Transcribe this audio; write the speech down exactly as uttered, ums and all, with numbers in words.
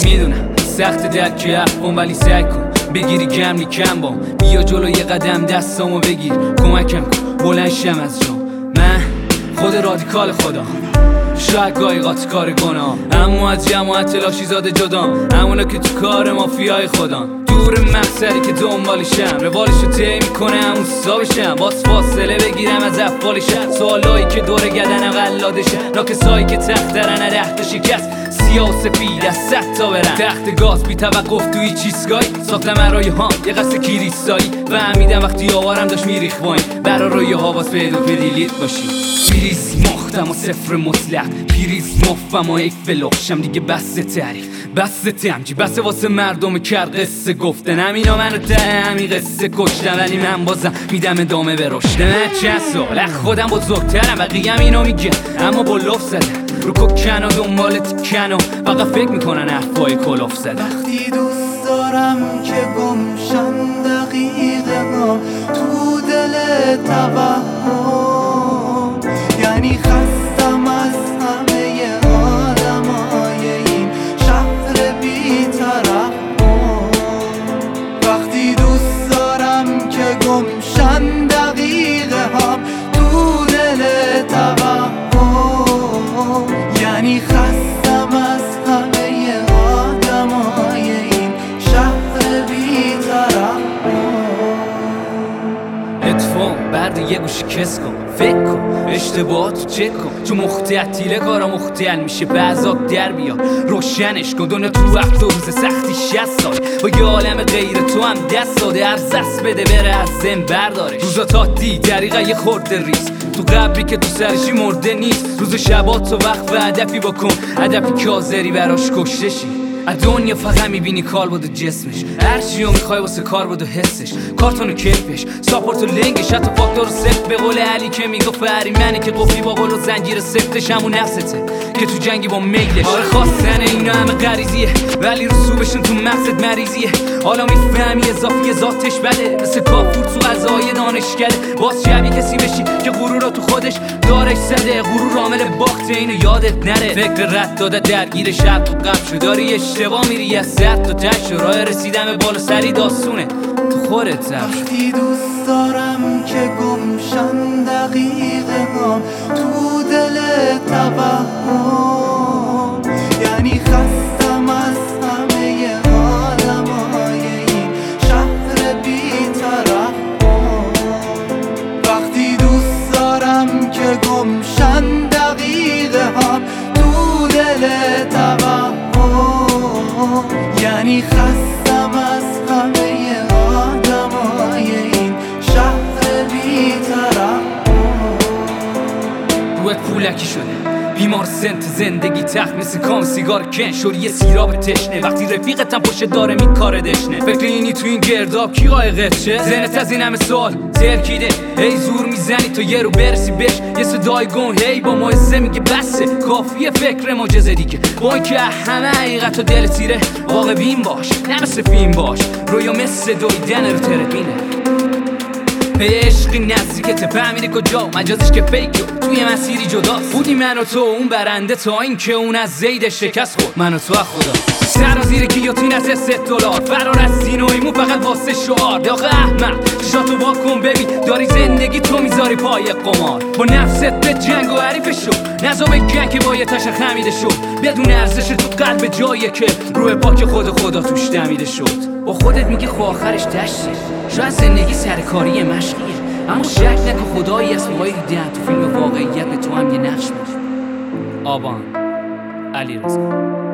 میدونم سخت درک افغان ولی سعی کن بگیری کم کم با بیا جلو یه قدم دستامو بگیر کمکم کن بلند شم از جام من خود رادیکال خدا شاید گاهی قاطی کار گناه اما از جماعت لاشی زاده جدام همونا که تو کار مافیای خودان دور مقصدی که دنبالشم روالشو طی میکنه همون حسابشم باز فاصله بگیرم از افعالشم سوالایی که دور گدن قلادشم ناکسایی که تخت درن رخت شکست سیاه و سفید از صد تا برن تخت گاز بی توقف توی چیزگاهی ساختم رای ها یه قصد کریستایی و همیدم وقتی آوارم داشت میریخ باین برا روی ها باز پیدا پدیلیت باشی پیریز مختم و صفر مطلق پیریز مفم و یک فلوخشم دیگه بسته تاریخ بسته تمجی بسته واسه مردم کرد قصه گفتن همینا منو ته همی قصه کشتن ولی من بازم میدم ادامه به رشد من چند سال از خودم بزرگترم بقیه اینو میگن اما با لف زدن رو کوکن و دنبالت کن و فقط فکر میکنن حرفای کلاف زدن وقتی دوست دارم که گمشن دقیقه ها تو دل توهم یعنی خستم از همه آدمای این شهر بی‌طرف وقتی دوست دارم که گمشن دقیقه ها تو دل توهم یعنی خستم از همه آدمای این شهر بی‌طرف اتفاق برد یه گوشی کس کن فکر کن اشتباهاتو چک کن چون مختعطیله کارا مختل میشه بعضاب در بیا روشنش کن دنیا تو وقت و روز سختی شست سال با یه عالم غیر تو هم دست داده از دست بده بره از زن بردارش روزا تا دی دریقه یه خورده ریز تو قبری که تو سرشی مرده نیست روز شبات تو وقت و هدفی بکن هدفی که حاضری براش کشتشی از دنیا فقط میبینی کار بود و جسمش هرچی رو میخوای واسه کار بود و حسش کارتون و کیفش ساپورت و لنگش حتی فاکتور سفت به قول علی که میگو فریمنه که قفلی با قول و زنجیر سفتش همون نفسته که تو جنگی با میلش آره خواستن اینا همه غریزیه ولی رسوبشون تو مغزت مریضیه حالا میفهمی اضافی ذاتش بده مثل کافور تو غذای دانشکده باز شبیه کسی بشی که غرور رو تو خودش دارش زده غرور عامل باخته اینو یادت نره فکر رد داده درگیر شب تو قبل شو داری اشتباه میری از صد تا تش راه رسیدن به بالا سری داستونه تو خودت وقتی دوست دارم که گمشن دقیقه ها تو دل توهم یعنی خستم از همه آدمای این شهر بی‌طرف وقتی دوست دارم که گمشن دقیقه ها تو دل توهم یعنی خستم از همه آدمای این شهر بی‌طرف روت پولکی شده بیمار سنت زندگی تخت مثل کام سیگار کن شوری یه سیراب تشنه وقتی رفیقتم پشت داره می کار دشنه فکر اینی تو این گرداب کی قایقت چه زنت از این همه سال ترکیده هی زور میزنی تا یه رو برسی بش یه صدای گون هی با موعظه میگه بسه کافیه فکر معجزه دیگه با این که همه حقیقت و دل تیره واقع بین باش نه مثل فیلم باش رویا مثل دویدن رو تربینه به عشقی نزدیکت فهمیده کجا مجازش که فیکه توی مسیری جداست بودی من و تو اون برنده تا این که اون از زید شکست خورد من و تو خدا سر و زیر گیوتین از ست دلار فرار از سینویمون فقط واسه شعار داغ احمد چشاتو وا کن ببین داری زندگی تو میذاری پای قمار با نفست به جنگ و حریف شو نزا بگن که با یه تشه خمیده شد بدون ارزش تو قلب جاییه که روح پاک خود خدا توش دمیده شد با خودت میگی خو آخرش دشته شاید زندگی سرکاری مشقیه اما شک نکن خدایی از موقعی دیدن تو فیلم واقعیت به تو هم یه نقش میده آبان علیرضا